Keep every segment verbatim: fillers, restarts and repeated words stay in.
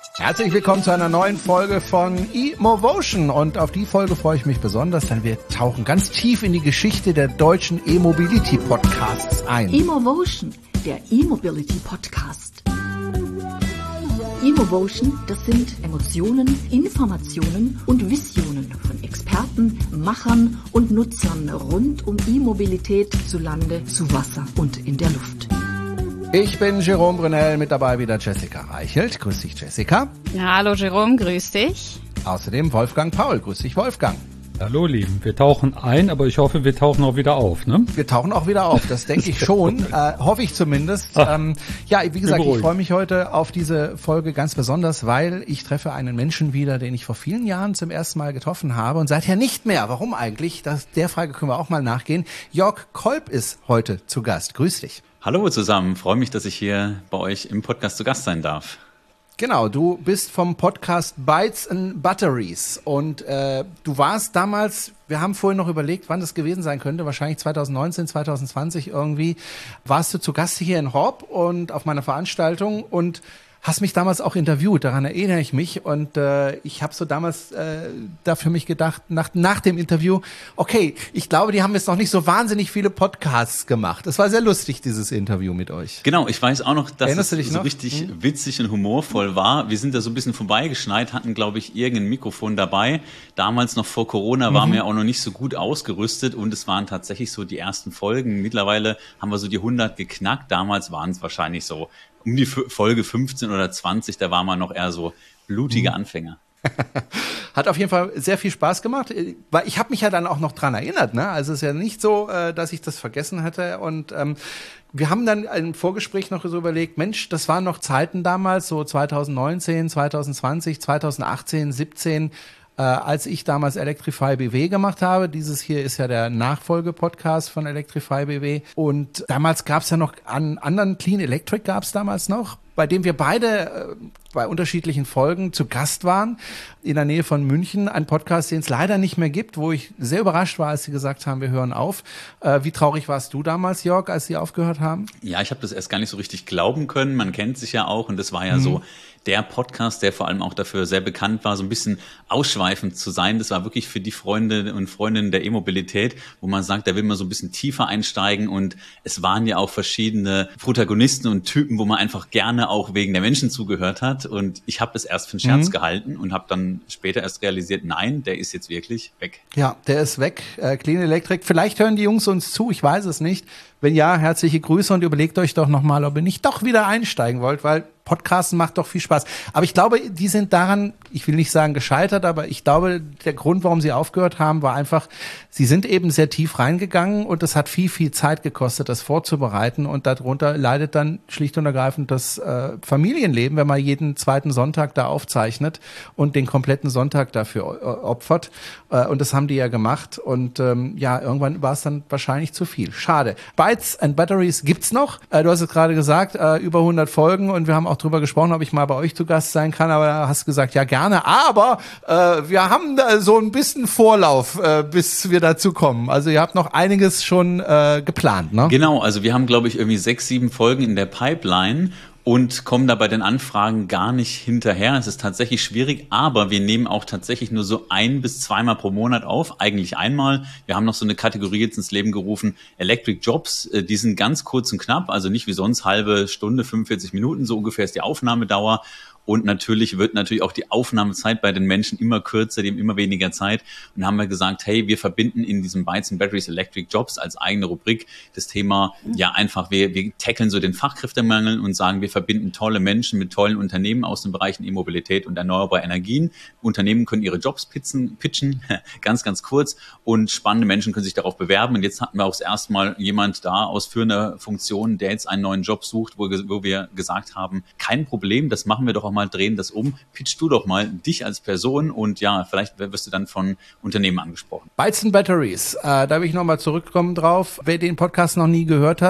Herzlich willkommen zu einer neuen Folge von eMovotion und auf die Folge freue ich mich besonders, denn wir tauchen ganz tief in die Geschichte der deutschen E-Mobility Podcasts ein. eMovotion, der E-Mobility Podcast. eMovotion, das sind Emotionen, Informationen und Visionen von Experten, Machern und Nutzern rund um E-Mobilität zu Lande, zu Wasser und in der Luft. Ich bin Jerome Brunel, mit dabei wieder Jessica Reichelt. Grüß dich, Jessica. Ja, hallo Jerome, grüß dich. Außerdem Wolfgang Paul. Grüß dich, Wolfgang. Hallo, Lieben. Wir tauchen ein, aber ich hoffe, wir tauchen auch wieder auf, ne? Wir tauchen auch wieder auf, das denke ich schon, äh, hoffe ich zumindest. Ach, ähm, ja, wie gesagt, ich freue mich heute auf diese Folge ganz besonders, weil ich treffe einen Menschen wieder, den ich vor vielen Jahren zum ersten Mal getroffen habe und seither nicht mehr. Warum eigentlich? Das, der Frage können wir auch mal nachgehen. Jörg Kolb ist heute zu Gast. Grüß dich. Hallo zusammen, freue mich, dass ich hier bei euch im Podcast zu Gast sein darf. Genau, du bist vom Podcast Bytes and Batteries und äh, du warst damals, wir haben vorhin noch überlegt, wann das gewesen sein könnte, wahrscheinlich zwanzig neunzehn, zwanzig zwanzig irgendwie, warst du zu Gast hier in Horb und auf meiner Veranstaltung und hast mich damals auch interviewt, daran erinnere ich mich und äh, ich habe so damals äh, da für mich gedacht, nach, nach dem Interview, okay, ich glaube, die haben jetzt noch nicht so wahnsinnig viele Podcasts gemacht. Es war sehr lustig, dieses Interview mit euch. Genau, ich weiß auch noch, dass Erinnerst es so noch? richtig hm? witzig und humorvoll war. Wir sind da so ein bisschen vorbeigeschneit, hatten, glaube ich, irgendein Mikrofon dabei. Damals noch vor Corona waren mhm. wir auch noch nicht so gut ausgerüstet und es waren tatsächlich so die ersten Folgen. Mittlerweile haben wir so die hundert geknackt. Damals waren es wahrscheinlich so um die Folge fünfzehn oder zwanzig, da war man noch eher so blutige Anfänger. Hat auf jeden Fall sehr viel Spaß gemacht, weil ich habe mich ja dann auch noch dran erinnert, ne? Also es ist ja nicht so, dass ich das vergessen hätte und ähm, wir haben dann im Vorgespräch noch so überlegt, Mensch, das waren noch Zeiten damals, so zwanzig neunzehn, zwanzig zwanzig, zwanzig achtzehn, siebzehn, äh, als ich damals Electrify B W gemacht habe. Dieses hier ist ja der Nachfolge-Podcast von Electrify B W und damals gab es ja noch an anderen Clean Electric gab es damals noch, bei dem wir beide äh, bei unterschiedlichen Folgen zu Gast waren, in der Nähe von München, ein Podcast, den es leider nicht mehr gibt, wo ich sehr überrascht war, als sie gesagt haben, wir hören auf. Äh, wie traurig warst du damals, Jörg, als sie aufgehört haben? Ja, ich habe das erst gar nicht so richtig glauben können, man kennt sich ja auch und das war ja mhm. so der Podcast, der vor allem auch dafür sehr bekannt war, so ein bisschen ausschweifend zu sein. Das war wirklich für die Freunde und Freundinnen der E-Mobilität, wo man sagt, da will man so ein bisschen tiefer einsteigen und es waren ja auch verschiedene Protagonisten und Typen, wo man einfach gerne auch wegen der Menschen zugehört hat und ich habe das erst für einen Scherz mhm. gehalten und habe dann später erst realisiert, nein, der ist jetzt wirklich weg. Ja, der ist weg, äh, Clean Electric. Vielleicht hören die Jungs uns zu, ich weiß es nicht. Wenn ja, herzliche Grüße und überlegt euch doch nochmal, ob ihr nicht doch wieder einsteigen wollt, weil Podcasten macht doch viel Spaß. Aber ich glaube, die sind daran, ich will nicht sagen gescheitert, aber ich glaube, der Grund, warum sie aufgehört haben, war einfach, sie sind eben sehr tief reingegangen und es hat viel, viel Zeit gekostet, das vorzubereiten und darunter leidet dann schlicht und ergreifend das äh, Familienleben, wenn man jeden zweiten Sonntag da aufzeichnet und den kompletten Sonntag dafür äh, opfert. Äh, und das haben die ja gemacht und ähm, ja, irgendwann war es dann wahrscheinlich zu viel. Schade. Bytes and Batteries gibt's noch. Äh, du hast es gerade gesagt, äh, über hundert Folgen und wir haben auch drüber gesprochen, ob ich mal bei euch zu Gast sein kann, aber da hast du gesagt, ja gerne, aber äh, wir haben da so ein bisschen Vorlauf, äh, bis wir dazu kommen. Also ihr habt noch einiges schon äh, geplant, ne? Genau, also wir haben, glaube ich, irgendwie sechs, sieben Folgen in der Pipeline und kommen da bei den Anfragen gar nicht hinterher. Es ist tatsächlich schwierig, aber wir nehmen auch tatsächlich nur so ein bis zweimal pro Monat auf, eigentlich einmal. Wir haben noch so eine Kategorie jetzt ins Leben gerufen, Electric Jobs, die sind ganz kurz und knapp, also nicht wie sonst halbe Stunde, fünfundvierzig Minuten, so ungefähr ist die Aufnahmedauer. Und natürlich wird natürlich auch die Aufnahmezeit bei den Menschen immer kürzer, die haben immer weniger Zeit. Und dann haben wir gesagt, hey, wir verbinden in diesem Bytes and Batteries Electric Jobs als eigene Rubrik das Thema, ja einfach, wir, wir tackeln so den Fachkräftemangel und sagen, wir verbinden tolle Menschen mit tollen Unternehmen aus den Bereichen E-Mobilität und erneuerbare Energien. Unternehmen können ihre Jobs pitchen, pitchen, ganz, ganz kurz und spannende Menschen können sich darauf bewerben. Und jetzt hatten wir auch das erste Mal jemand da aus führender Funktion, der jetzt einen neuen Job sucht, wo, wo wir gesagt haben, kein Problem, das machen wir doch auch mal, drehen das um. Pitch du doch mal dich als Person und ja, vielleicht wirst du dann von Unternehmen angesprochen. Bytes and Batteries, äh, da will ich nochmal zurückkommen drauf. Wer den Podcast noch nie gehört hat,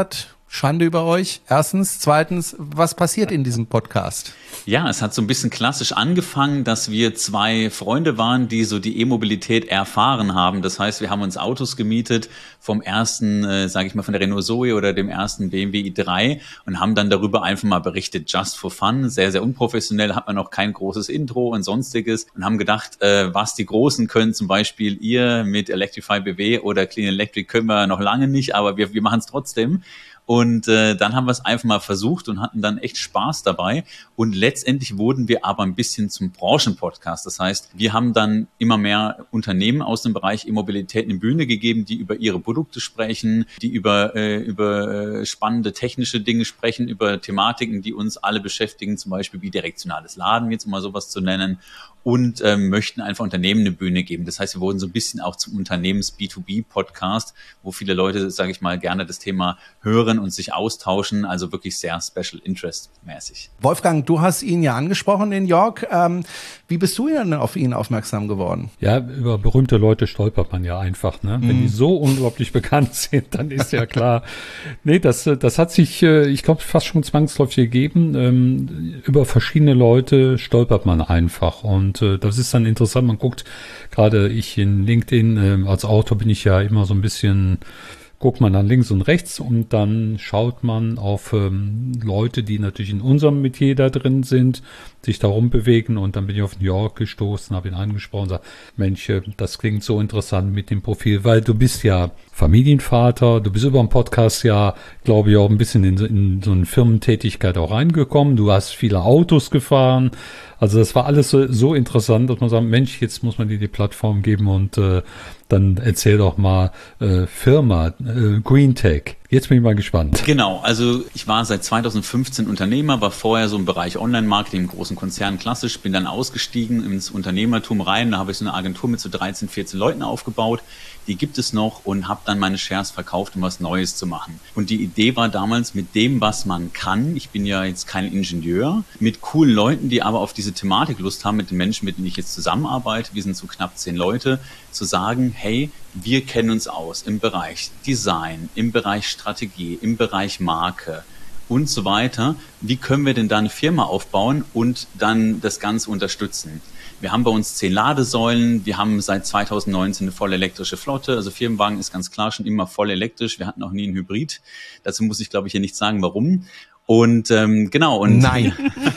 Schande über euch. Erstens. Zweitens, was passiert in diesem Podcast? Ja, es hat so ein bisschen klassisch angefangen, dass wir zwei Freunde waren, die so die E-Mobilität erfahren haben. Das heißt, wir haben uns Autos gemietet vom ersten, äh, sage ich mal, von der Renault Zoe oder dem ersten B M W i drei und haben dann darüber einfach mal berichtet, just for fun. Sehr, sehr unprofessionell, hat man noch kein großes Intro und sonstiges und haben gedacht, äh, was die Großen können, zum Beispiel ihr mit Electrify B W oder Clean Electric können wir noch lange nicht, aber wir, wir machen es trotzdem. Und äh, dann haben wir es einfach mal versucht und hatten dann echt Spaß dabei. Und letztendlich wurden wir aber ein bisschen zum Branchenpodcast. Das heißt, wir haben dann immer mehr Unternehmen aus dem Bereich E-Mobilität eine Bühne gegeben, die über ihre Produkte sprechen, die über, äh, über äh, spannende technische Dinge sprechen, über Thematiken, die uns alle beschäftigen, zum Beispiel bidirektionales Laden, jetzt um mal sowas zu nennen. Und ähm, möchten einfach Unternehmen eine Bühne geben. Das heißt, wir wurden so ein bisschen auch zum Unternehmens-B zwei B Podcast, wo viele Leute, sage ich mal, gerne das Thema hören und sich austauschen. Also wirklich sehr Special Interest mäßig. Wolfgang, du hast ihn ja angesprochen in York. Ähm, wie bist du denn auf ihn aufmerksam geworden? Ja, über berühmte Leute stolpert man ja einfach, ne? Mm. Wenn die so unglaublich bekannt sind, dann ist ja klar. Nee, das, das hat sich, ich glaube, fast schon zwangsläufig gegeben. Ähm, über verschiedene Leute stolpert man einfach. Und Und äh, das ist dann interessant, man guckt, gerade ich in LinkedIn, äh, als Autor bin ich ja immer so ein bisschen, guckt man dann links und rechts und dann schaut man auf ähm, Leute, die natürlich in unserem Metier da drin sind, sich da rumbewegen und dann bin ich auf New York gestoßen, habe ihn angesprochen und gesagt, Mensch, das klingt so interessant mit dem Profil, weil du bist ja Familienvater, du bist über den Podcast ja, glaube ich, auch ein bisschen in, in so eine Firmentätigkeit auch reingekommen, du hast viele Autos gefahren, also das war alles so, so interessant, dass man sagt, Mensch, jetzt muss man dir die Plattform geben und äh, dann erzähl doch mal äh, Firma, äh, Green Tech. Jetzt bin ich mal gespannt. Genau, also ich war seit zweitausendfünfzehn Unternehmer, war vorher so im Bereich Online-Marketing im großen Konzern klassisch, bin dann ausgestiegen ins Unternehmertum rein, da habe ich so eine Agentur mit so dreizehn, vierzehn Leuten aufgebaut, die gibt es noch und habe dann meine Shares verkauft, um was Neues zu machen. Und die Idee war damals mit dem, was man kann, ich bin ja jetzt kein Ingenieur, mit coolen Leuten, die aber auf diese Thematik Lust haben, mit den Menschen, mit denen ich jetzt zusammenarbeite, wir sind so knapp zehn Leute, zu sagen, hey, wir kennen uns aus im Bereich Design, im Bereich Strategie, im Bereich Marke und so weiter. Wie können wir denn da eine Firma aufbauen und dann das Ganze unterstützen? Wir haben bei uns zehn Ladesäulen, wir haben seit zweitausendneunzehn eine voll elektrische Flotte, also Firmenwagen ist ganz klar schon immer voll elektrisch, wir hatten auch nie einen Hybrid. Dazu muss ich, glaube ich, hier nicht sagen, warum. Und ähm, genau. Und Nein.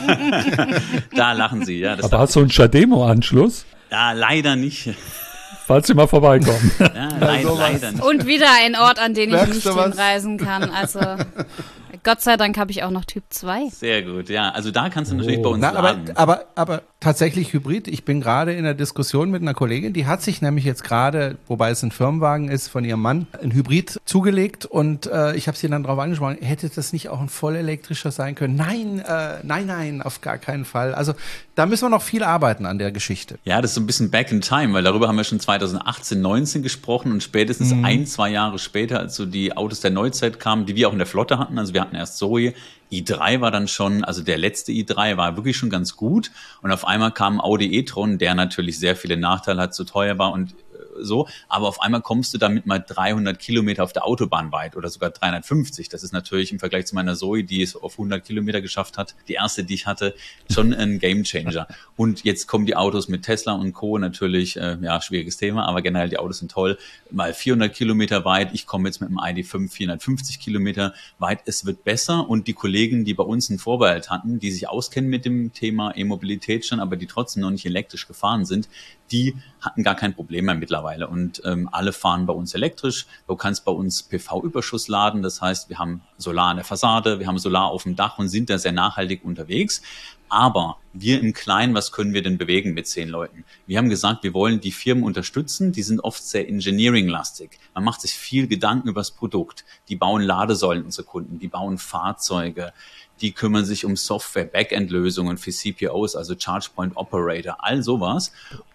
Da lachen Sie. Ja. Das Aber hast du einen Schademo-Anschluss? Ja, leider nicht. Falls Sie mal vorbeikommen. Ja, leider, also leider nicht. Und wieder ein Ort, an den ich Merkst nicht du was? hinreisen kann. Also Gott sei Dank habe ich auch noch Typ zwei. Sehr gut, ja. Also da kannst du natürlich Oh. bei uns Na, aber, laden. aber, aber tatsächlich Hybrid. Ich bin gerade in der Diskussion mit einer Kollegin, die hat sich nämlich jetzt gerade, wobei es ein Firmenwagen ist, von ihrem Mann, ein Hybrid zugelegt und äh, ich habe sie dann darauf angesprochen, hätte das nicht auch ein vollelektrischer sein können? Nein, äh, nein, nein, auf gar keinen Fall. Also da müssen wir noch viel arbeiten an der Geschichte. Ja, das ist so ein bisschen back in time, weil darüber haben wir schon zweitausendachtzehn, neunzehn gesprochen und spätestens mhm. ein, zwei Jahre später, als so die Autos der Neuzeit kamen, die wir auch in der Flotte hatten, also wir hatten erst Zoe, i drei war dann schon, also der letzte i drei war wirklich schon ganz gut und auf einmal kam Audi e-tron, der natürlich sehr viele Nachteile hat, zu teuer war und so, aber auf einmal kommst du damit mal dreihundert Kilometer auf der Autobahn weit oder sogar dreihundertfünfzig. Das ist natürlich im Vergleich zu meiner Zoe, die es auf hundert Kilometer geschafft hat, die erste, die ich hatte, schon ein Gamechanger. Und jetzt kommen die Autos mit Tesla und Co. natürlich, äh, ja, schwieriges Thema, aber generell die Autos sind toll, mal vierhundert Kilometer weit. Ich komme jetzt mit dem I D fünf vierhundertfünfzig Kilometer weit. Es wird besser und die Kollegen, die bei uns einen Vorbehalt hatten, die sich auskennen mit dem Thema E-Mobilität schon, aber die trotzdem noch nicht elektrisch gefahren sind, die hatten gar kein Problem mehr mittlerweile und ähm, alle fahren bei uns elektrisch. Du kannst bei uns P V-Überschuss laden, das heißt, wir haben Solar an der Fassade, wir haben Solar auf dem Dach und sind da sehr nachhaltig unterwegs. Aber wir im Kleinen, was können wir denn bewegen mit zehn Leuten? Wir haben gesagt, wir wollen die Firmen unterstützen, die sind oft sehr engineering-lastig. Man macht sich viel Gedanken über das Produkt. Die bauen Ladesäulen, unsere Kunden, die bauen Fahrzeuge, die kümmern sich um Software-Backend-Lösungen für C P Os, also Charge Point Operator, all sowas. Und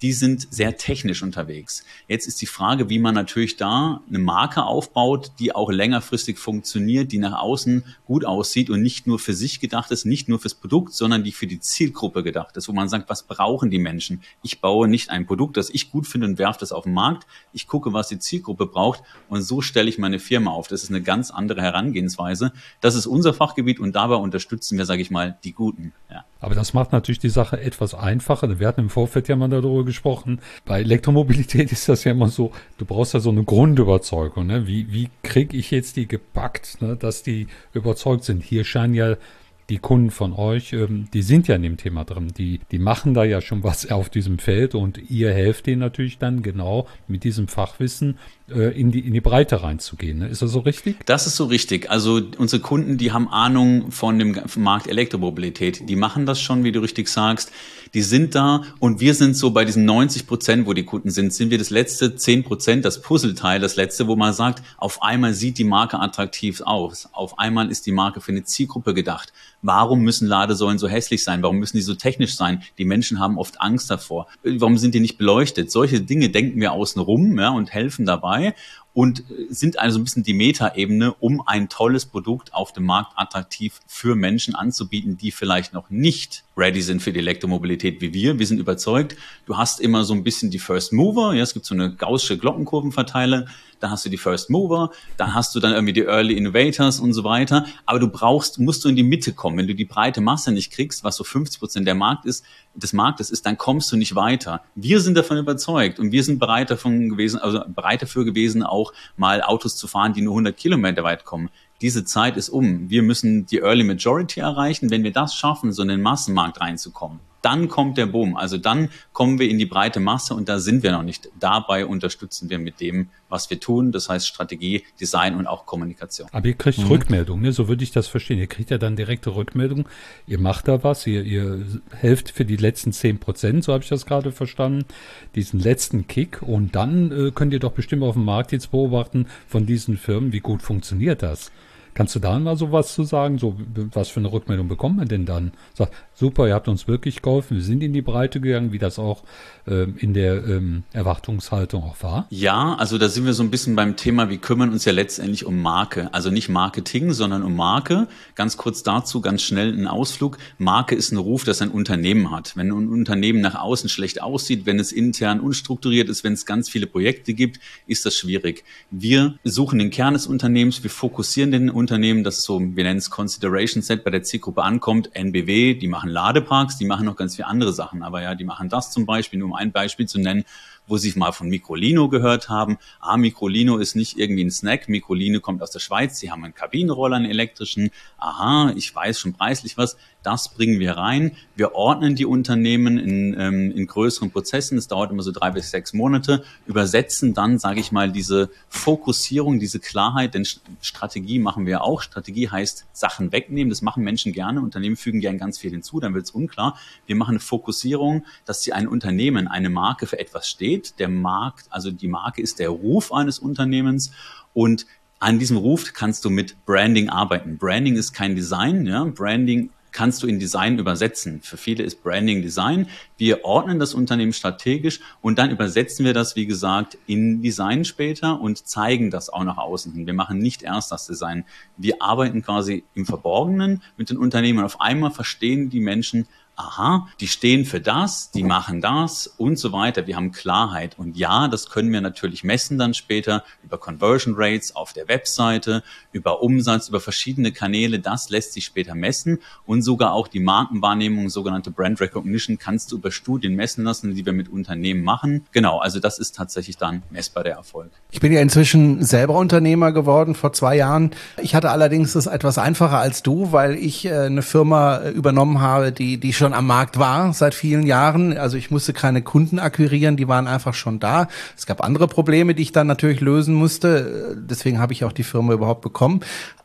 die sind sehr technisch unterwegs. Jetzt ist die Frage, wie man natürlich da eine Marke aufbaut, die auch längerfristig funktioniert, die nach außen gut aussieht und nicht nur für sich gedacht ist, nicht nur fürs Produkt, sondern die für die Zielgruppe gedacht ist, wo man sagt, was brauchen die Menschen? Ich baue nicht ein Produkt, das ich gut finde und werfe das auf den Markt. Ich gucke, was die Zielgruppe braucht und so stelle ich meine Firma auf. Das ist eine ganz andere Herangehensweise. Das ist unser Fachgebiet und dabei unterstützen wir, sage ich mal, die Guten. Ja. Aber das macht natürlich die Sache etwas einfacher. Wir hatten im Vorfeld ja mal darüber gesprochen. Bei Elektromobilität ist das ja immer so, du brauchst ja so eine Grundüberzeugung. Ne? Wie, wie kriege ich jetzt die gepackt, ne? Dass die überzeugt sind? Hier scheinen ja die Kunden von euch, ähm, die sind ja in dem Thema drin. Die, die machen da ja schon was auf diesem Feld und ihr helft denen natürlich dann genau mit diesem Fachwissen äh, in die, in die Breite reinzugehen. Ne? Ist das so richtig? Das ist so richtig. Also unsere Kunden, die haben Ahnung von dem Markt Elektromobilität. Die machen das schon, wie du richtig sagst. Die sind da und wir sind so bei diesen neunzig Prozent, wo die Kunden sind, sind wir das letzte zehn Prozent, das Puzzleteil, das letzte, wo man sagt, auf einmal sieht die Marke attraktiv aus. Auf einmal ist die Marke für eine Zielgruppe gedacht. Warum müssen Ladesäulen so hässlich sein? Warum müssen die so technisch sein? Die Menschen haben oft Angst davor. Warum sind die nicht beleuchtet? Solche Dinge denken wir außen rum, ja, und helfen dabei. Und sind also ein bisschen die Metaebene, um ein tolles Produkt auf dem Markt attraktiv für Menschen anzubieten, die vielleicht noch nicht ready sind für die Elektromobilität wie wir. Wir sind überzeugt, du hast immer so ein bisschen die First Mover, ja, es gibt so eine gaußsche Glockenkurvenverteiler, dann hast du die First Mover, dann hast du dann irgendwie die Early Innovators und so weiter, aber du brauchst, musst du in die Mitte kommen. Wenn du die breite Masse nicht kriegst, was so fünfzig Prozent der Markt ist, des Marktes ist, dann kommst du nicht weiter. Wir sind davon überzeugt und wir sind bereit davon gewesen, also bereit dafür gewesen, auch mal Autos zu fahren, die nur hundert Kilometer weit kommen. Diese Zeit ist um. Wir müssen die Early Majority erreichen. Wenn wir das schaffen, so in den Massenmarkt reinzukommen, dann kommt der Boom. Also dann kommen wir in die breite Masse und da sind wir noch nicht. Dabei unterstützen wir mit dem, was wir tun. Das heißt Strategie, Design und auch Kommunikation. Aber ihr kriegt mhm. Rückmeldung, ne? So würde ich das verstehen. Ihr kriegt ja dann direkte Rückmeldung. Ihr macht da was, ihr, ihr helft für die letzten zehn Prozent, so habe ich das gerade verstanden, diesen letzten Kick. Und dann äh, könnt ihr doch bestimmt auf dem Markt jetzt beobachten von diesen Firmen, wie gut funktioniert das. Kannst du da mal so was zu sagen? So, was für eine Rückmeldung bekommt man denn dann? Sagt, super, ihr habt uns wirklich geholfen, wir sind in die Breite gegangen, wie das auch ähm, in der ähm, Erwartungshaltung auch war? Ja, also da sind wir so ein bisschen beim Thema, wir kümmern uns ja letztendlich um Marke. Also nicht Marketing, sondern um Marke. Ganz kurz dazu, ganz schnell ein Ausflug. Marke ist ein Ruf, das ein Unternehmen hat. Wenn ein Unternehmen nach außen schlecht aussieht, wenn es intern unstrukturiert ist, wenn es ganz viele Projekte gibt, ist das schwierig. Wir suchen den Kern des Unternehmens, wir fokussieren den Unternehmen, das so, wir nennen es Consideration Set, bei der Zielgruppe ankommt, N B W, die machen Ladeparks, die machen noch ganz viele andere Sachen, aber ja, die machen das zum Beispiel, nur um ein Beispiel zu nennen, wo Sie mal von Microlino gehört haben. Ah, Microlino ist nicht irgendwie ein Snack. Microlino kommt aus der Schweiz. Sie haben einen Kabinenroller, einen elektrischen. Aha, ich weiß schon preislich was. Das bringen wir rein. Wir ordnen die Unternehmen in, ähm, in größeren Prozessen. Das dauert immer so drei bis sechs Monate. Übersetzen dann, sage ich mal, diese Fokussierung, diese Klarheit. Denn Strategie machen wir auch. Strategie heißt Sachen wegnehmen. Das machen Menschen gerne. Unternehmen fügen gerne ganz viel hinzu. Dann wird es unklar. Wir machen eine Fokussierung, dass sie ein Unternehmen, eine Marke für etwas steht. Der Markt, also die Marke ist der Ruf eines Unternehmens und an diesem Ruf kannst du mit Branding arbeiten. Branding ist kein Design, ja. Branding kannst du in Design übersetzen. Für viele ist Branding Design. Wir ordnen das Unternehmen strategisch und dann übersetzen wir das, wie gesagt, in Design später und zeigen das auch nach außen hin. Wir machen nicht erst das Design. Wir arbeiten quasi im Verborgenen mit den Unternehmen und auf einmal verstehen die Menschen, aha, die stehen für das, die machen das und so weiter. Wir haben Klarheit. Und ja, das können wir natürlich messen dann später über Conversion Rates auf der Webseite, über Umsatz, über verschiedene Kanäle. Das lässt sich später messen. Und sogar auch die Markenwahrnehmung, sogenannte Brand Recognition, kannst du über Studien messen lassen, die wir mit Unternehmen machen. Genau, also das ist tatsächlich dann messbar der Erfolg. Ich bin ja inzwischen selber Unternehmer geworden vor zwei Jahren. Ich hatte allerdings es etwas einfacher als du, weil ich äh, eine Firma äh, übernommen habe, die die schon am Markt war seit vielen Jahren. Also ich musste keine Kunden akquirieren, die waren einfach schon da. Es gab andere Probleme, die ich dann natürlich lösen musste. Deswegen habe ich auch die Firma überhaupt bekommen.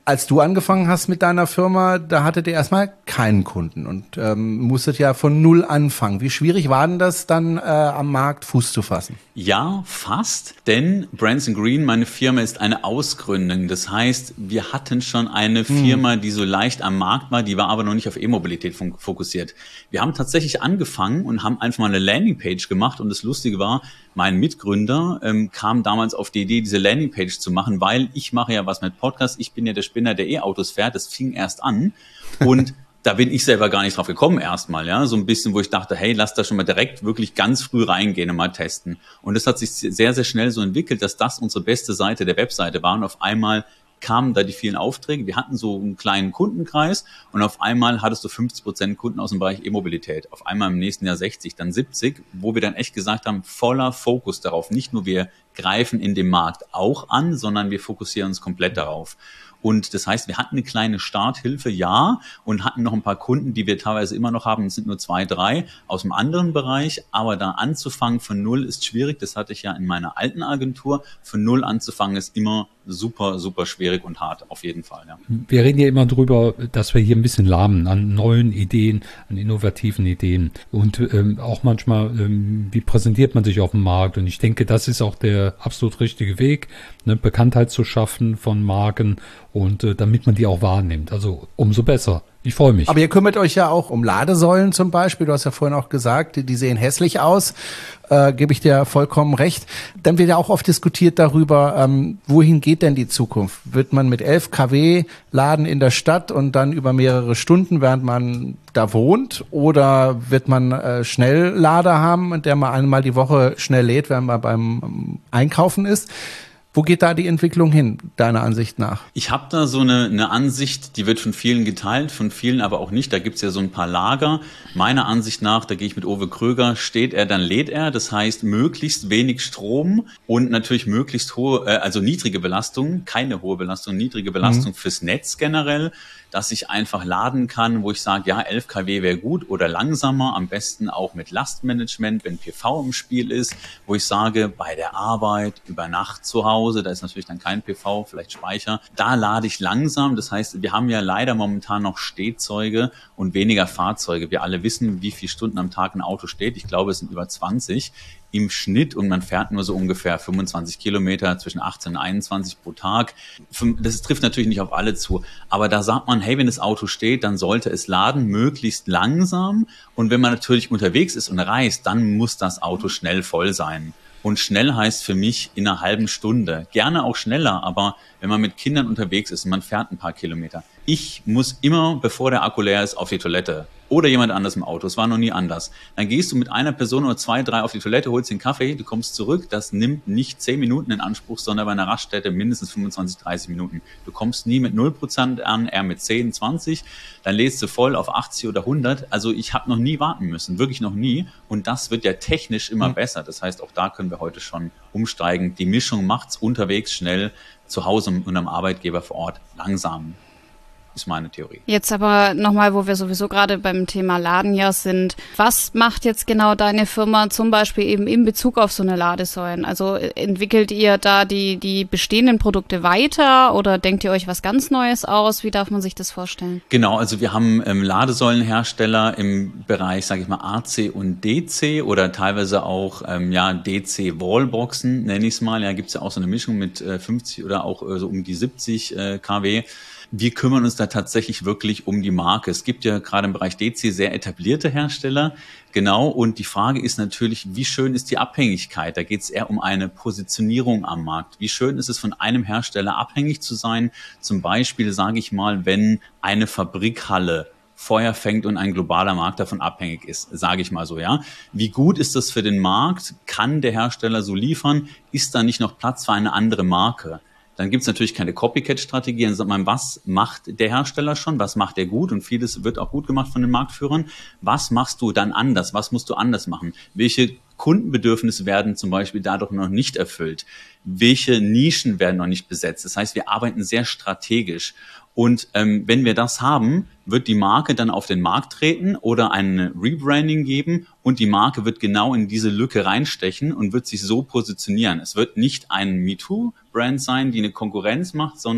Als du angefangen hast mit deiner Firma, da hattet ihr erstmal keinen Kunden und ähm, musstet ja von null anfangen. Wie schwierig war denn das dann äh, am Markt Fuß zu fassen? Ja, fast, denn Brands and Green, meine Firma, ist eine Ausgründung. Das heißt, wir hatten schon eine Firma, die so leicht am Markt war, die war aber noch nicht auf E-Mobilität fokussiert. Wir haben tatsächlich angefangen und haben einfach mal eine Landingpage gemacht und das Lustige war, mein Mitgründer ähm, kam damals auf die Idee, diese Landingpage zu machen, weil ich mache ja was mit Podcasts, ich bin ja der Spinner, der E-Autos fährt, das fing erst an und da bin ich selber gar nicht drauf gekommen erstmal, ja, so ein bisschen, wo ich dachte, hey, lass da schon mal direkt wirklich ganz früh reingehen und mal testen. Und das hat sich sehr, sehr schnell so entwickelt, dass das unsere beste Seite der Webseite war und auf einmal kamen da die vielen Aufträge. Wir hatten so einen kleinen Kundenkreis und auf einmal hattest du fünfzig Prozent Kunden aus dem Bereich E-Mobilität. Auf einmal im nächsten Jahr sechzig, dann siebzig, wo wir dann echt gesagt haben, voller Fokus darauf. Nicht nur wir greifen in dem Markt auch an, sondern wir fokussieren uns komplett darauf. Und das heißt, wir hatten eine kleine Starthilfe, ja, und hatten noch ein paar Kunden, die wir teilweise immer noch haben. Es sind nur zwei, drei aus einem anderen Bereich. Aber da anzufangen von null ist schwierig. Das hatte ich ja in meiner alten Agentur. Von null anzufangen ist immer super, super schwierig und hart, auf jeden Fall. Ja. Wir reden ja immer drüber, dass wir hier ein bisschen lahmen an neuen Ideen, an innovativen Ideen. Und ähm, auch manchmal, ähm, wie präsentiert man sich auf dem Markt? Und ich denke, das ist auch der absolut richtige Weg, ne, Bekanntheit zu schaffen von Marken und äh, damit man die auch wahrnimmt. Also umso besser. Ich freue mich. Aber ihr kümmert euch ja auch um Ladesäulen zum Beispiel. Du hast ja vorhin auch gesagt, die, die sehen hässlich aus. Äh, gebe ich dir vollkommen recht. Dann wird ja auch oft diskutiert darüber, ähm, wohin geht denn die Zukunft? Wird man mit elf Kilowatt laden in der Stadt und dann über mehrere Stunden, während man da wohnt? Oder wird man äh, Schnelllader haben, der mal einmal die Woche schnell lädt, wenn man beim ähm, Einkaufen ist? Wo geht da die Entwicklung hin, deiner Ansicht nach? Ich habe da so eine, eine Ansicht, die wird von vielen geteilt, von vielen aber auch nicht. Da gibt's ja so ein paar Lager. Meiner Ansicht nach, da gehe ich mit Uwe Kröger, steht er, dann lädt er. Das heißt, möglichst wenig Strom und natürlich möglichst hohe, äh, also niedrige Belastung, keine hohe Belastung, niedrige Belastung mhm. fürs Netz generell, dass ich einfach laden kann, wo ich sage, ja, elf Kilowatt wäre gut oder langsamer, am besten auch mit Lastmanagement, wenn P V im Spiel ist, wo ich sage, bei der Arbeit, über Nacht zu Hause, da ist natürlich dann kein P V, vielleicht Speicher, da lade ich langsam. Das heißt, wir haben ja leider momentan noch Stehzeuge und weniger Fahrzeuge. Wir alle wissen, wie viele Stunden am Tag ein Auto steht. Ich glaube, es sind über zwanzig im Schnitt und man fährt nur so ungefähr fünfundzwanzig Kilometer zwischen achtzehn und einundzwanzig pro Tag. Das trifft natürlich nicht auf alle zu, aber da sagt man, hey, wenn das Auto steht, dann sollte es laden, möglichst langsam, und wenn man natürlich unterwegs ist und reist, dann muss das Auto schnell voll sein. Und schnell heißt für mich in einer halben Stunde. Gerne auch schneller, aber wenn man mit Kindern unterwegs ist und man fährt ein paar Kilometer. Ich muss immer, bevor der Akku leer ist, auf die Toilette. Oder jemand anders im Auto. Es war noch nie anders. Dann gehst du mit einer Person oder zwei, drei auf die Toilette, holst den Kaffee, du kommst zurück. Das nimmt nicht zehn Minuten in Anspruch, sondern bei einer Raststätte mindestens fünfundzwanzig, dreißig Minuten. Du kommst nie mit null Prozent an, eher mit zehn, zwanzig. Dann lädst du voll auf achtzig oder hundert. Also ich habe noch nie warten müssen, wirklich noch nie. Und das wird ja technisch immer mhm. besser. Das heißt, auch da können wir heute schon umsteigen. Die Mischung macht's unterwegs schnell, zu Hause und am Arbeitgeber vor Ort langsam. Ist meine Theorie. Jetzt aber nochmal, wo wir sowieso gerade beim Thema Laden ja sind. Was macht jetzt genau deine Firma zum Beispiel eben in Bezug auf so eine Ladesäulen? Also entwickelt ihr da die, die bestehenden Produkte weiter oder denkt ihr euch was ganz Neues aus? Wie darf man sich das vorstellen? Genau, also wir haben ähm, Ladesäulenhersteller im Bereich, sage ich mal, A C und D C oder teilweise auch ähm, ja D C Wallboxen, nenne ich es mal. Ja, gibt es ja auch so eine Mischung mit äh, fünfzig oder auch äh, so um die siebzig äh, Kilowatt. Wir kümmern uns da tatsächlich wirklich um die Marke. Es gibt ja gerade im Bereich D C sehr etablierte Hersteller, genau. Und die Frage ist natürlich, wie schön ist die Abhängigkeit? Da geht es eher um eine Positionierung am Markt. Wie schön ist es, von einem Hersteller abhängig zu sein? Zum Beispiel, sage ich mal, wenn eine Fabrikhalle Feuer fängt und ein globaler Markt davon abhängig ist, sage ich mal so, ja. Wie gut ist das für den Markt? Kann der Hersteller so liefern? Ist da nicht noch Platz für eine andere Marke? Dann gibt es natürlich keine Copycat-Strategie. Dann sagt man, was macht der Hersteller schon? Was macht er gut? Und vieles wird auch gut gemacht von den Marktführern. Was machst du dann anders? Was musst du anders machen? Welche Kundenbedürfnisse werden zum Beispiel dadurch noch nicht erfüllt? Welche Nischen werden noch nicht besetzt? Das heißt, wir arbeiten sehr strategisch. Und ähm, wenn wir das haben, wird die Marke dann auf den Markt treten oder ein Rebranding geben und die Marke wird genau in diese Lücke reinstechen und wird sich so positionieren. Es wird nicht ein MeToo-Brand sein, die eine Konkurrenz macht, sondern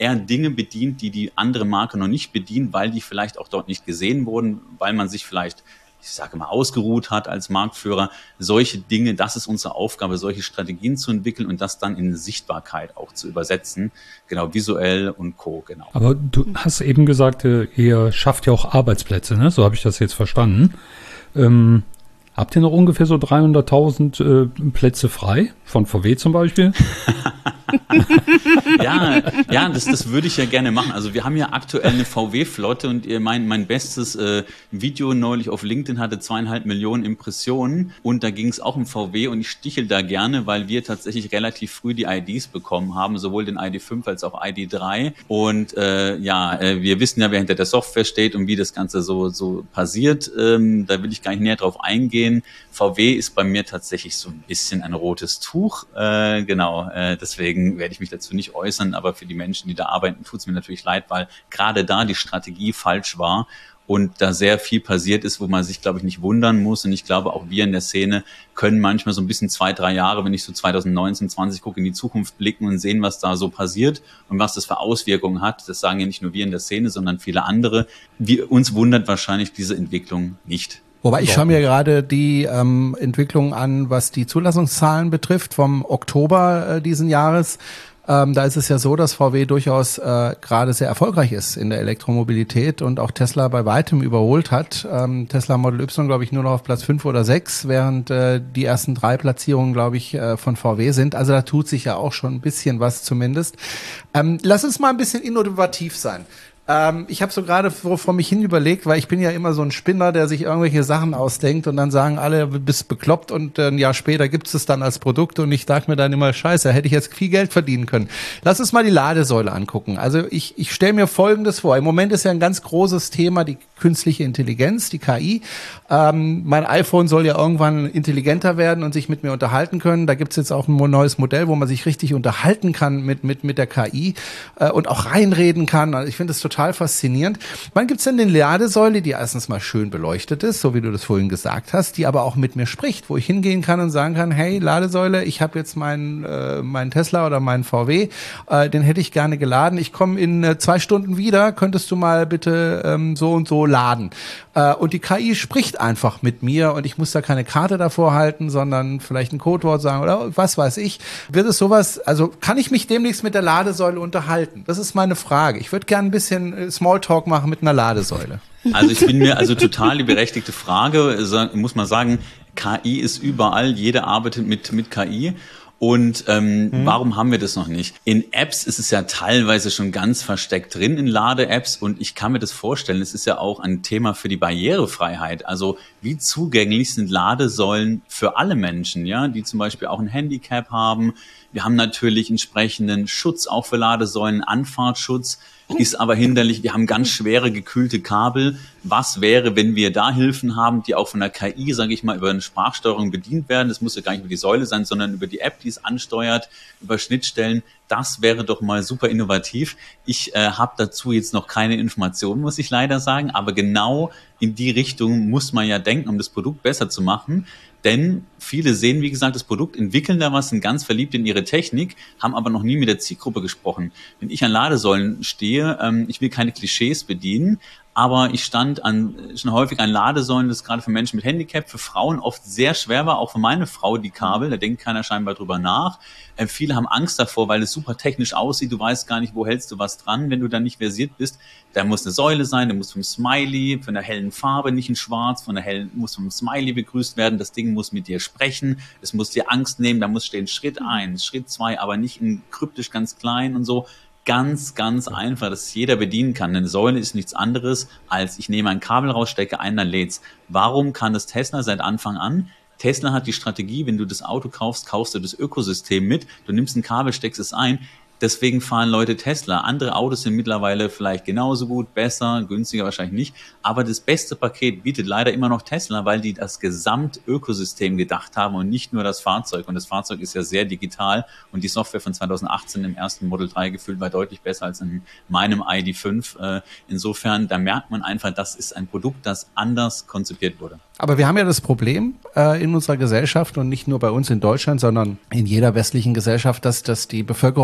eher Dinge bedient, die die andere Marke noch nicht bedient, weil die vielleicht auch dort nicht gesehen wurden, weil man sich vielleicht, ich sage mal, ausgeruht hat als Marktführer. Solche Dinge, das ist unsere Aufgabe, solche Strategien zu entwickeln und das dann in Sichtbarkeit auch zu übersetzen. Genau, visuell und Co. Genau. Aber du hast eben gesagt, ihr schafft ja auch Arbeitsplätze, ne? So habe ich das jetzt verstanden. Ähm, habt ihr noch ungefähr so dreihunderttausend äh, Plätze frei? Von V W zum Beispiel? ja, ja, das, das würde ich ja gerne machen. Also wir haben ja aktuell eine V W-Flotte und mein, mein bestes äh, Video neulich auf LinkedIn hatte zweieinhalb Millionen Impressionen und da ging es auch um V W und ich stichel da gerne, weil wir tatsächlich relativ früh die I Ds bekommen haben, sowohl den I D fünf als auch I D drei und äh, ja, äh, wir wissen ja, wer hinter der Software steht und wie das Ganze so, so passiert. Ähm, da will ich gar nicht näher drauf eingehen. V W ist bei mir tatsächlich so ein bisschen ein rotes Tuch, äh, genau, äh, deswegen werde ich mich dazu nicht äußern, aber für die Menschen, die da arbeiten, tut es mir natürlich leid, weil gerade da die Strategie falsch war und da sehr viel passiert ist, wo man sich, glaube ich, nicht wundern muss und ich glaube, auch wir in der Szene können manchmal so ein bisschen zwei, drei Jahre, wenn ich so zwanzig neunzehn, zwanzig gucke, in die Zukunft blicken und sehen, was da so passiert und was das für Auswirkungen hat. Das sagen ja nicht nur wir in der Szene, sondern viele andere. Wir, uns wundert wahrscheinlich diese Entwicklung nicht. Wobei ich schaue mir gerade die ähm, Entwicklung an, was die Zulassungszahlen betrifft vom Oktober äh, diesen Jahres. Ähm, da ist es ja so, dass V W durchaus äh, gerade sehr erfolgreich ist in der Elektromobilität und auch Tesla bei weitem überholt hat. Ähm, Tesla Model Y, glaube ich, nur noch auf Platz fünf oder sechs, während äh, die ersten drei Platzierungen, glaube ich, äh, von V W sind. Also da tut sich ja auch schon ein bisschen was zumindest. Ähm, lass uns mal ein bisschen innovativ sein. Ähm, ich habe so gerade vor, vor mich hin überlegt, weil ich bin ja immer so ein Spinner, der sich irgendwelche Sachen ausdenkt und dann sagen alle, du bist bekloppt und äh, ein Jahr später gibt's es dann als Produkt und ich sag mir dann immer, scheiße, hätte ich jetzt viel Geld verdienen können. Lass uns mal die Ladesäule angucken. Also ich, ich stelle mir Folgendes vor. Im Moment ist ja ein ganz großes Thema die künstliche Intelligenz, die K I. Ähm, mein iPhone soll ja irgendwann intelligenter werden und sich mit mir unterhalten können. Da gibt's jetzt auch ein neues Modell, wo man sich richtig unterhalten kann mit mit mit der K I äh, und auch reinreden kann. Also ich finde das total faszinierend. Wann gibt's denn eine Ladesäule, die erstens mal schön beleuchtet ist, so wie du das vorhin gesagt hast, die aber auch mit mir spricht, wo ich hingehen kann und sagen kann, hey Ladesäule, ich habe jetzt meinen äh, meinen Tesla oder meinen V W, äh, den hätte ich gerne geladen. Ich komme in äh, zwei Stunden wieder, könntest du mal bitte ähm, so und so laden. Äh, und die K I spricht einfach mit mir und ich muss da keine Karte davor halten, sondern vielleicht ein Codewort sagen oder was weiß ich. Wird es sowas, also kann ich mich demnächst mit der Ladesäule unterhalten? Das ist meine Frage. Ich würde gerne ein bisschen Smalltalk machen mit einer Ladesäule. Also ich bin mir also total die berechtigte Frage, muss man sagen, K I ist überall, jeder arbeitet mit, mit K I. Und ähm, mhm. warum haben wir das noch nicht? In Apps ist es ja teilweise schon ganz versteckt drin, in Lade-Apps. Und ich kann mir das vorstellen, es ist ja auch ein Thema für die Barrierefreiheit. Also wie zugänglich sind Ladesäulen für alle Menschen, ja, die zum Beispiel auch ein Handicap haben. Wir haben natürlich entsprechenden Schutz auch für Ladesäulen, Anfahrtschutz. Ist aber hinderlich. Wir haben ganz schwere gekühlte Kabel. Was wäre, wenn wir da Hilfen haben, die auch von der K I, sage ich mal, über eine Sprachsteuerung bedient werden? Das muss ja gar nicht über die Säule sein, sondern über die App, die es ansteuert, über Schnittstellen. Das wäre doch mal super innovativ. Ich äh, habe dazu jetzt noch keine Informationen, muss ich leider sagen. Aber genau in die Richtung muss man ja denken, um das Produkt besser zu machen. Denn viele sehen, wie gesagt, das Produkt, entwickeln da was, sind ganz verliebt in ihre Technik, haben aber noch nie mit der Zielgruppe gesprochen. Wenn ich an Ladesäulen stehe, ähm, ich will keine Klischees bedienen, aber ich stand an, schon häufig an Ladesäulen, das gerade für Menschen mit Handicap, für Frauen oft sehr schwer war, auch für meine Frau die Kabel, da denkt keiner scheinbar drüber nach. Äh, viele haben Angst davor, weil es super technisch aussieht, du weißt gar nicht, wo hältst du was dran, wenn du da nicht versiert bist. Da muss eine Säule sein, da muss vom Smiley, von der hellen Farbe, nicht in schwarz, von der hellen, muss vom Smiley begrüßt werden, das Ding muss mit dir sprechen, es muss dir Angst nehmen, da muss stehen Schritt eins, Schritt zwei, aber nicht in kryptisch ganz klein und so. Ganz, ganz einfach, dass jeder bedienen kann. Eine Säule ist nichts anderes, als ich nehme ein Kabel raus, stecke ein, dann lädt's. Warum kann das Tesla seit Anfang an? Tesla hat die Strategie, wenn du das Auto kaufst, kaufst du das Ökosystem mit. Du nimmst ein Kabel, steckst es ein. Deswegen fahren Leute Tesla. Andere Autos sind mittlerweile vielleicht genauso gut, besser, günstiger wahrscheinlich nicht. Aber das beste Paket bietet leider immer noch Tesla, weil die das Gesamtökosystem gedacht haben und nicht nur das Fahrzeug. Und das Fahrzeug ist ja sehr digital und die Software von zwanzig achtzehn im ersten Model drei gefühlt war deutlich besser als in meinem I D fünf. Insofern, da merkt man einfach, das ist ein Produkt, das anders konzipiert wurde. Aber wir haben ja das Problem äh, in unserer Gesellschaft und nicht nur bei uns in Deutschland, sondern in jeder westlichen Gesellschaft, dass, dass die Bevölkerung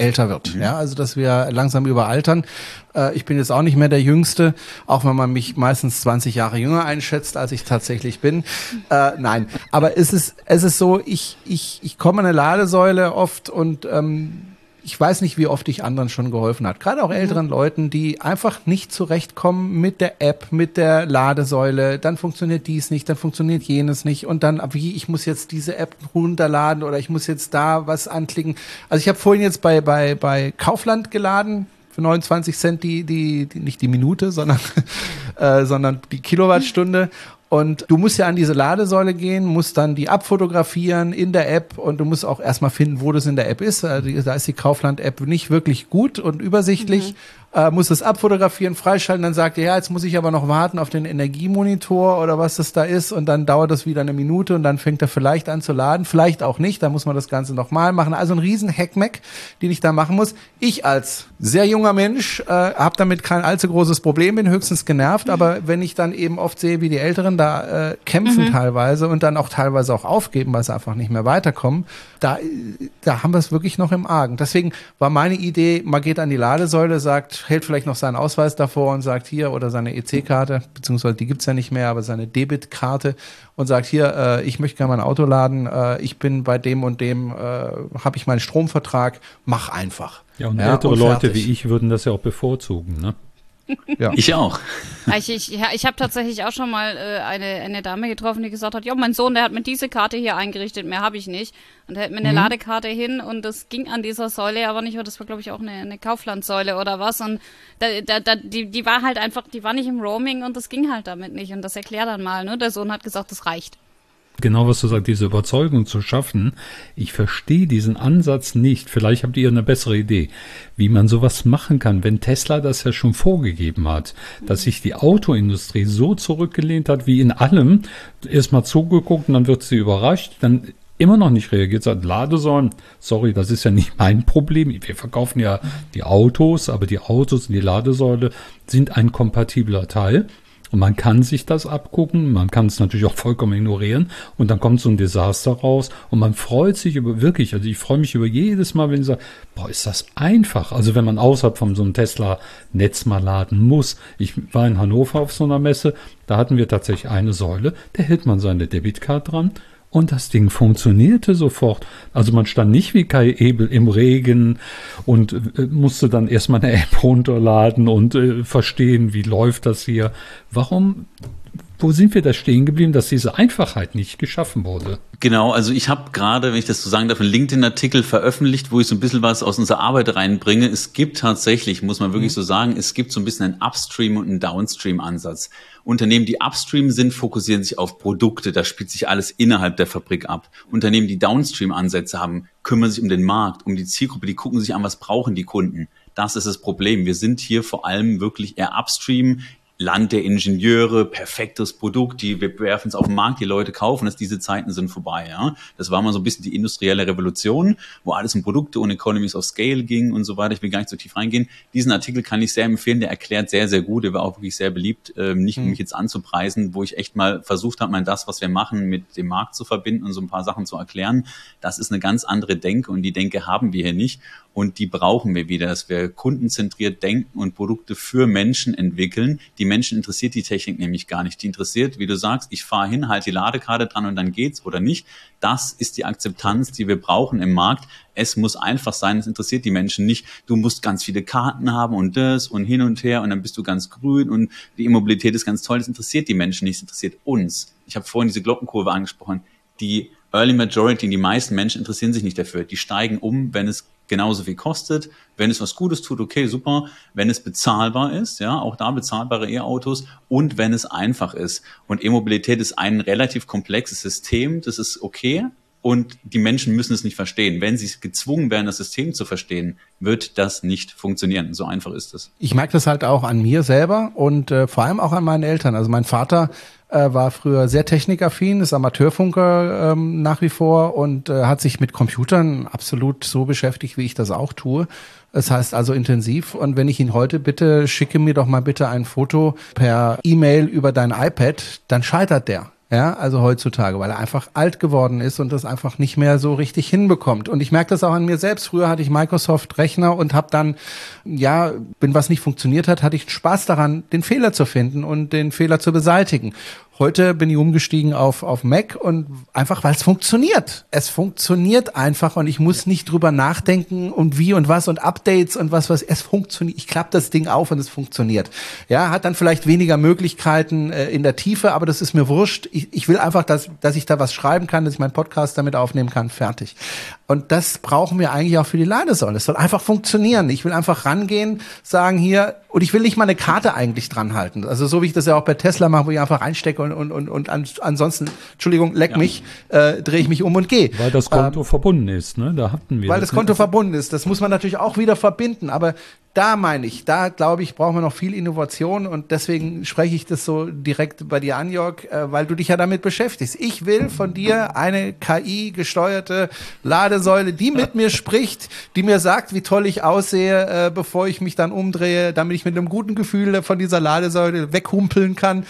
älter wird. Mhm. Ja, also dass wir langsam überaltern. Äh, ich bin jetzt auch nicht mehr der Jüngste, auch wenn man mich meistens zwanzig Jahre jünger einschätzt, als ich tatsächlich bin. Äh, nein, aber es ist es ist so, ich ich ich komme an eine Ladesäule oft und ähm, ich weiß nicht, wie oft ich anderen schon geholfen habe. Gerade auch älteren mhm. Leuten, die einfach nicht zurechtkommen mit der App, mit der Ladesäule. Dann funktioniert dies nicht, dann funktioniert jenes nicht. Und dann, wie, ich muss jetzt diese App runterladen oder ich muss jetzt da was anklicken. Also ich habe vorhin jetzt bei, bei, bei Kaufland geladen. Für neunundzwanzig Cent die, die, die nicht die Minute, sondern, äh, sondern die Kilowattstunde. Und du musst ja an diese Ladesäule gehen, musst dann die abfotografieren in der App und du musst auch erstmal finden, wo das in der App ist. Da ist die Kaufland-App nicht wirklich gut und übersichtlich. Mhm. Äh, musst es abfotografieren, freischalten, dann sagt er, ja, jetzt muss ich aber noch warten auf den Energiemonitor oder was das da ist und dann dauert das wieder eine Minute und dann fängt er vielleicht an zu laden, vielleicht auch nicht, da muss man das Ganze nochmal machen. Also ein riesen Hackmack, den ich da machen muss. Ich als sehr junger Mensch äh, habe damit kein allzu großes Problem, bin höchstens genervt, mhm. aber wenn ich dann eben oft sehe, wie die Älteren da äh, kämpfen mhm. teilweise und dann auch teilweise auch aufgeben, weil sie einfach nicht mehr weiterkommen, da, da haben wir es wirklich noch im Argen. Deswegen war meine Idee, man geht an die Ladesäule, sagt, hält vielleicht noch seinen Ausweis davor und sagt hier, oder seine E C-Karte, beziehungsweise die gibt's ja nicht mehr, aber seine Debitkarte und sagt hier, äh, ich möchte gerne mein Auto laden, äh, ich bin bei dem und dem, äh, habe ich meinen Stromvertrag, mach einfach. Ja, und ja, ältere und Leute wie ich würden das ja auch bevorzugen, ne? Ja. Ich auch. Ich, ich, ich habe tatsächlich auch schon mal äh, eine, eine Dame getroffen, die gesagt hat, ja, mein Sohn, der hat mir diese Karte hier eingerichtet, mehr habe ich nicht. Und er hält mir eine mhm. Ladekarte hin und das ging an dieser Säule aber nicht, das war, glaube ich, auch eine, eine Kauflandsäule oder was. Und da, da, da, die, die war halt einfach, die war nicht im Roaming und das ging halt damit nicht. Und das erklär dann mal, ne? Der Sohn hat gesagt, das reicht. Genau, was du sagst, diese Überzeugung zu schaffen. Ich verstehe diesen Ansatz nicht. Vielleicht habt ihr eine bessere Idee, wie man sowas machen kann, wenn Tesla das ja schon vorgegeben hat, dass sich die Autoindustrie so zurückgelehnt hat, wie in allem, erstmal zugeguckt und dann wird sie überrascht, dann immer noch nicht reagiert, sagt Ladesäulen, sorry, das ist ja nicht mein Problem. Wir verkaufen ja die Autos, aber die Autos und die Ladesäule sind ein kompatibler Teil. Und man kann sich das abgucken, man kann es natürlich auch vollkommen ignorieren und dann kommt so ein Desaster raus und man freut sich über wirklich, also ich freue mich über jedes Mal, wenn ich sage, boah, ist das einfach. Also wenn man außerhalb von so einem Tesla-Netz mal laden muss. Ich war in Hannover auf so einer Messe, da hatten wir tatsächlich eine Säule, da hält man seine Debitkarte dran. Und das Ding funktionierte sofort. Also man stand nicht wie Kai Ebel im Regen und äh, musste dann erstmal eine App runterladen und äh, verstehen, wie läuft das hier. Warum, wo sind wir da stehen geblieben, dass diese Einfachheit nicht geschaffen wurde? Genau, also ich habe gerade, wenn ich das so sagen darf, einen LinkedIn-Artikel veröffentlicht, wo ich so ein bisschen was aus unserer Arbeit reinbringe. Es gibt tatsächlich, muss man wirklich mhm. so sagen, es gibt so ein bisschen einen Upstream- und einen Downstream-Ansatz. Unternehmen, die Upstream sind, fokussieren sich auf Produkte, da spielt sich alles innerhalb der Fabrik ab. Unternehmen, die Downstream-Ansätze haben, kümmern sich um den Markt, um die Zielgruppe, die gucken sich an, was brauchen die Kunden. Das ist das Problem. Wir sind hier vor allem wirklich eher Upstream, Land der Ingenieure, perfektes Produkt, die wir werfen es auf den Markt, die Leute kaufen es, diese Zeiten sind vorbei. Ja, das war mal so ein bisschen die industrielle Revolution, wo alles um Produkte und Economies of Scale ging und so weiter. Ich will gar nicht so tief reingehen. Diesen Artikel kann ich sehr empfehlen, der erklärt sehr, sehr gut, der war auch wirklich sehr beliebt, ähm, nicht um mich jetzt anzupreisen, wo ich echt mal versucht habe, mal das, was wir machen, mit dem Markt zu verbinden und so ein paar Sachen zu erklären. Das ist eine ganz andere Denke und die Denke haben wir hier nicht. Und die brauchen wir wieder, dass wir kundenzentriert denken und Produkte für Menschen entwickeln. Die Menschen interessiert die Technik nämlich gar nicht. Die interessiert, wie du sagst, ich fahre hin, halte die Ladekarte dran und dann geht's oder nicht. Das ist die Akzeptanz, die wir brauchen im Markt. Es muss einfach sein, es interessiert die Menschen nicht. Du musst ganz viele Karten haben und das und hin und her und dann bist du ganz grün und die E-Mobilität ist ganz toll. Das interessiert die Menschen nicht, es interessiert uns. Ich habe vorhin diese Glockenkurve angesprochen. Die Early Majority, die meisten Menschen interessieren sich nicht dafür. Die steigen um, wenn es genauso viel kostet. Wenn es was Gutes tut, okay, super. Wenn es bezahlbar ist, ja, auch da bezahlbare E-Autos und wenn es einfach ist. Und E-Mobilität ist ein relativ komplexes System, das ist okay. Und die Menschen müssen es nicht verstehen. Wenn sie gezwungen werden, das System zu verstehen, wird das nicht funktionieren. So einfach ist es. Ich merke das halt auch an mir selber und äh, vor allem auch an meinen Eltern. Also mein Vater äh, war früher sehr technikaffin, ist Amateurfunker ähm, nach wie vor und äh, hat sich mit Computern absolut so beschäftigt, wie ich das auch tue. Das heißt also intensiv. Und wenn ich ihn heute bitte, schicke mir doch mal bitte ein Foto per E-Mail über dein iPad, dann scheitert der. Ja, also heutzutage, weil er einfach alt geworden ist und das einfach nicht mehr so richtig hinbekommt. Und ich merke das auch an mir selbst. Früher hatte ich Microsoft-Rechner und habe dann, ja, wenn was nicht funktioniert hat, hatte ich Spaß daran, den Fehler zu finden und den Fehler zu beseitigen. Heute bin ich umgestiegen auf auf Mac und einfach, weil es funktioniert. Es funktioniert einfach und ich muss nicht drüber nachdenken und wie und was und Updates und was was. Es funktioniert. Ich klappe das Ding auf und es funktioniert. Ja, hat dann vielleicht weniger Möglichkeiten äh, in der Tiefe, aber das ist mir wurscht. Ich, ich will einfach, dass dass ich da was schreiben kann, dass ich meinen Podcast damit aufnehmen kann. Fertig. Und das brauchen wir eigentlich auch für die Ladesäule. Es soll einfach funktionieren. Ich will einfach rangehen, sagen hier, und ich will nicht mal eine Karte eigentlich dran halten. Also so wie ich das ja auch bei Tesla mache, wo ich einfach reinstecke und und und, und ansonsten, Entschuldigung, leck ja. mich, äh, drehe ich mich um und gehe. Weil das Konto ähm, verbunden ist, ne? Da hatten wir Weil das, das Konto verbunden ist. Das muss man natürlich auch wieder verbinden. Aber da meine ich, da glaube ich, brauchen wir noch viel Innovation und deswegen spreche ich das so direkt bei dir an, Jörg, äh, weil du dich ja damit beschäftigst. Ich will von dir eine K I-gesteuerte Ladesäule, die mit mir spricht, die mir sagt, wie toll ich aussehe, äh, bevor ich mich dann umdrehe, damit ich mit einem guten Gefühl von dieser Ladesäule weghumpeln kann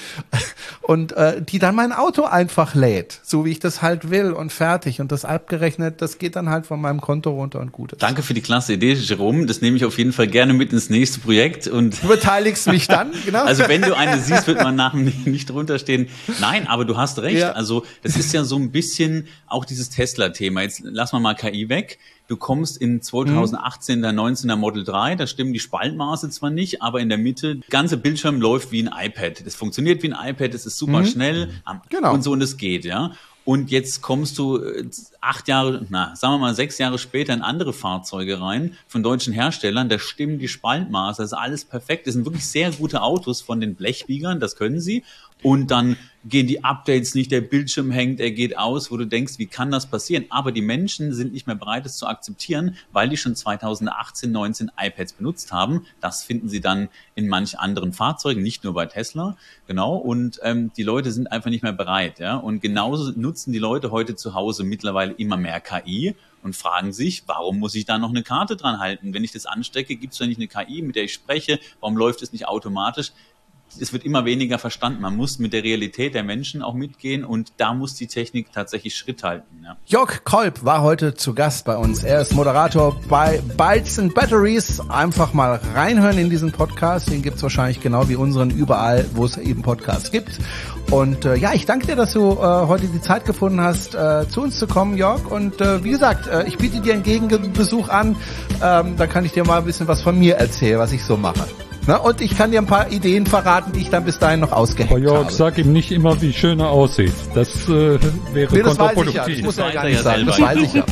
und äh, die dann mein Auto einfach lädt, so wie ich das halt will und fertig und das abgerechnet, das geht dann halt von meinem Konto runter und gut ist. Danke für die klasse Idee, Jerome. Das nehme ich auf jeden Fall gerne mit ins nächste Projekt. Und du beteiligst mich dann, genau. Also wenn du eine siehst, wird man nachher nicht drunter stehen. Nein, aber du hast recht. Ja. Also das ist ja so ein bisschen auch dieses Tesla-Thema. Jetzt lassen wir mal K I weg. Du kommst in zweitausendachtzehn der neunzehner Model drei, da stimmen die Spaltmaße zwar nicht, aber in der Mitte, der ganze Bildschirm läuft wie ein iPad. Das funktioniert wie ein iPad, das ist super mhm. schnell genau. und so und es geht, ja. Und jetzt kommst du acht Jahre, na, sagen wir mal sechs Jahre später in andere Fahrzeuge rein von deutschen Herstellern, da stimmen die Spaltmaße, das ist alles perfekt. Das sind wirklich sehr gute Autos von den Blechbiegern, das können sie. Und dann gehen die Updates nicht, der Bildschirm hängt, er geht aus, wo du denkst, wie kann das passieren? Aber die Menschen sind nicht mehr bereit, es zu akzeptieren, weil die schon zweitausendachtzehn, neunzehn iPads benutzt haben. Das finden sie dann in manch anderen Fahrzeugen, nicht nur bei Tesla. Genau. Und ähm, die Leute sind einfach nicht mehr bereit. Ja? Und genauso nutzen die Leute heute zu Hause mittlerweile immer mehr K I und fragen sich, warum muss ich da noch eine Karte dran halten? Wenn ich das anstecke, gibt es da nicht eine K I, mit der ich spreche? Warum läuft es nicht automatisch? Es wird immer weniger verstanden. Man muss mit der Realität der Menschen auch mitgehen und da muss die Technik tatsächlich Schritt halten. Ja. Jörg Kolb war heute zu Gast bei uns. Er ist Moderator bei Bytes and Batteries. Einfach mal reinhören in diesen Podcast. Den gibt's wahrscheinlich genau wie unseren überall, wo es eben Podcasts gibt. Und äh, ja, ich danke dir, dass du äh, heute die Zeit gefunden hast, äh, zu uns zu kommen, Jörg. Und äh, wie gesagt, äh, ich biete dir einen Gegenbesuch an. Ähm, da kann ich dir mal ein bisschen was von mir erzählen, was ich so mache. Na, und ich kann dir ein paar Ideen verraten, die ich dann bis dahin noch ausgeheckt habe. Jörg, sag ihm nicht immer, wie schön er aussieht. Das äh, wäre nee, das kontraproduktiv. Weiß ich ja. Das muss er gar nicht sagen. Das weiß ich ja.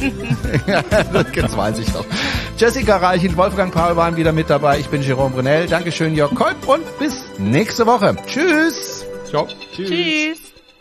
Das weiß ich doch. Jessica Reich und Wolfgang Paul waren wieder mit dabei. Ich bin Jerome Brunel. Dankeschön, Jörg Kolb. Und bis nächste Woche. Tschüss. Ciao. Tschüss. Tschüss.